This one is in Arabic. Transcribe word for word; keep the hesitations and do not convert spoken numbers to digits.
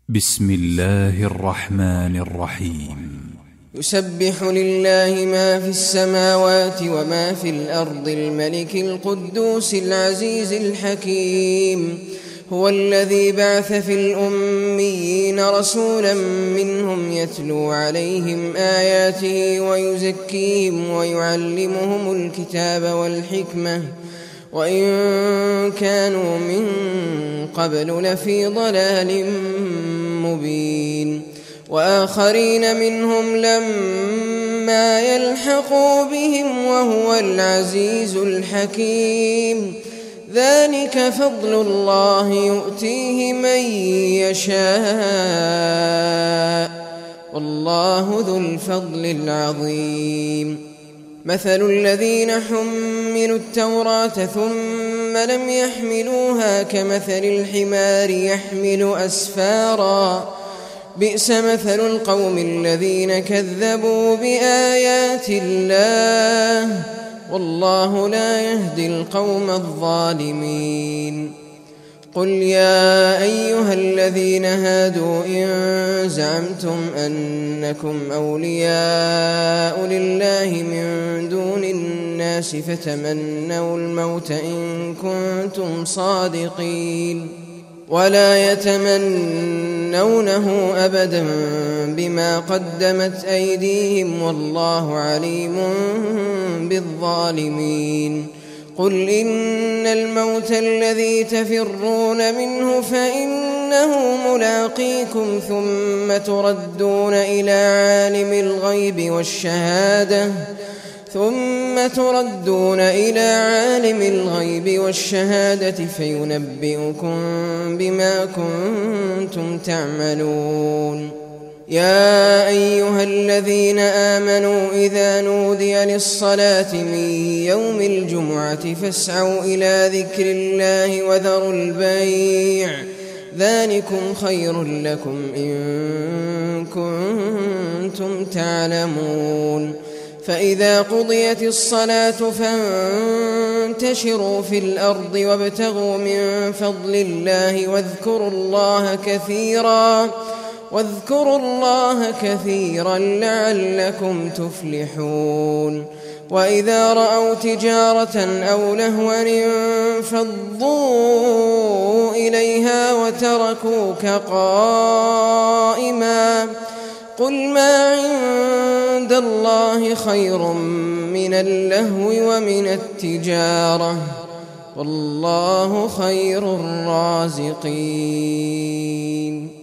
بسم الله الرحمن الرحيم. يسبح لله ما في السماوات وما في الأرض الملك القدوس العزيز الحكيم. هو الذي بعث في الأميين رسولا منهم يتلو عليهم آياته ويزكيهم ويعلمهم الكتاب والحكمة وإن كانوا من قبل لفي ضلال مبين. وآخرين منهم لما يلحقوا بهم وهو العزيز الحكيم. ذلك فضل الله يؤتيه من يشاء والله ذو الفضل العظيم. مثل الذين حملوا التوراة ثم لم يحملوها كمثل الحمار يحمل أسفارا بئس مثل القوم الذين كذبوا بآيات الله والله لا يهدي القوم الظالمين. قل يا أيها الذين هادوا إن زعمتم أنكم أولياء لله من دون الناس فتمنوا الموت إن كنتم صادقين ولا يتمنونه أبدا بما قدمت أيديهم والله عليم بالظالمين. قل إن الموت الذي تفرون منه فإنه ملاقيكم ثم تردون إلى عالم الغيب والشهادة ثم تردون إلى عالم الغيب والشهادة فينبئكم بما كنتم تعملون. يا أيها الذين آمنوا إذا نودي للصلاة من يوم الجمعة فاسعوا إلى ذكر الله وذروا البيع ذلكم خير لكم إن كنتم تعلمون. فإذا قضيت الصلاة فانتشروا في الأرض وابتغوا من فضل الله واذكروا الله كثيرا واذكروا الله كثيرا لعلكم تفلحون. وإذا رأوا تجارة أو لهوا انفضوا إليها وتركوك قائما قل ما عند الله خير من اللهو ومن التجارة والله خير الرازقين.